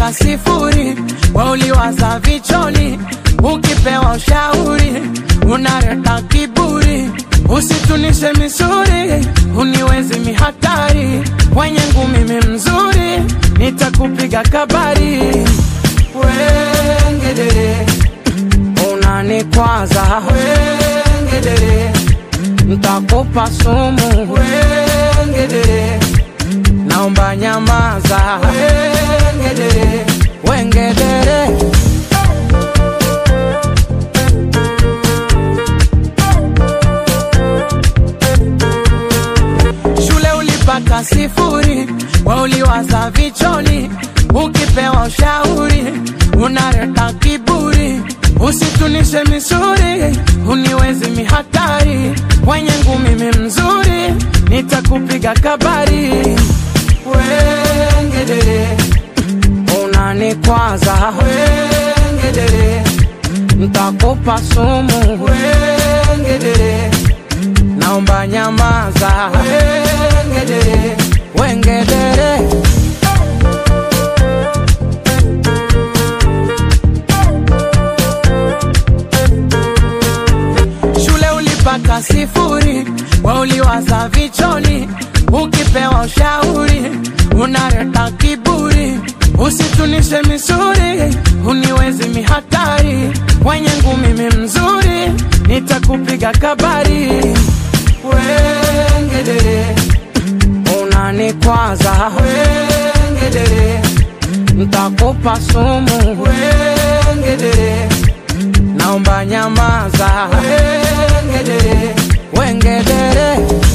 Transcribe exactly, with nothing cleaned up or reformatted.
ulipata sifuri, wewe uliwaza vicholi, ukipewa ushauri unaleta kiburi. Usitunishe misuri, uniwezi mihatari, wenye ngumi mimi mzuri, nitakupiga kabari. Wengedere, unanikwaza wengedere, nitakupa sumu wengedere, naomba nyamaza wengedere, wengedere. Shule ulipata sifuri, wewe uliwaza vicholi, ukipewa ushauri unaleta kiburi. Usitunishe misuri, uniwezi mihatari, wenye ngumi mimi mzuri, nitakupiga kabari. Wengedere, unanikwaza wengedere, nitakupa sumu wengedere, naomba nyamaza wengedere, wengedere. Shule ulipata sifuri, wewe uliwaza vicholi, ukipewa ushauri unaleta kiburi. Usitunishe misuri, uniwezi mihatari, wenye ngumi mimi mzuri, nitakupiga kabari. Wengedere, unanikwaza wengedere, nitakupa sumu wengedere, naomba nyamaza wengedere, wengedere.